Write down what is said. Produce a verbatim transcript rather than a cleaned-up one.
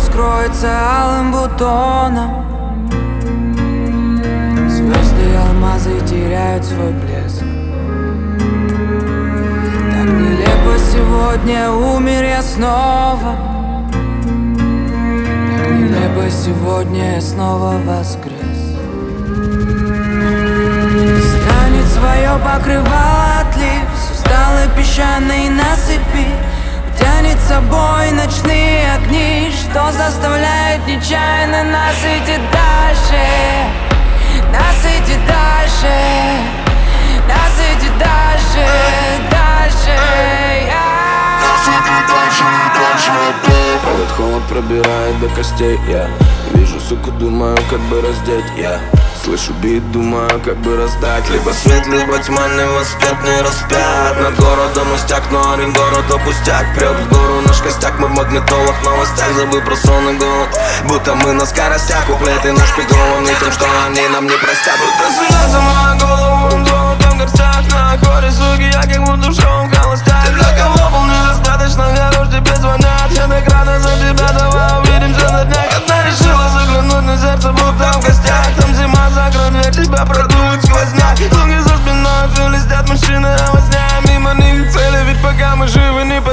раскроется алым бутоном. Звезды и алмазы теряют свой блеск. Так нелепо сегодня умер я снова. Так нелепо сегодня я снова воскрес. Станет свое покрывало отлив с усталой песчаной насыпи. Тянет с собой ночные огни, что заставляет нечаянно нас идти дальше. Нас идти дальше. Нас идти дальше. Дальше. Нас идти дальше, дальше. Этот холод пробирает до костей. Я вижу, суку, думаю, как бы раздеть. Я слышу бит, думаю, как бы раздать. Либо свет, либо тьма, невоспетный распят. Над городом устяк, но один город опустяк. Прет в гору наш костяк, мы в магнитолах новостях. Забыл про сон и голод, будто мы на скоростях. Куплеты нашпигованы тем, что они нам не простят. Будто слезы моя голову, золотом горстях. На хоре, суки, я как будто в шоу холостяк. Ты для кого был недостаточно хорош, тебе звонят. Я так рада за тебя, давай увидимся на днях. Одна решила заглянуть на сердце, будто в гостях. Там зима, закрой дверь, тебя продует сквозняк. Ноги за спиной, шелестят мужчины, а во сне мимо них цели. Ведь пока мы живы, не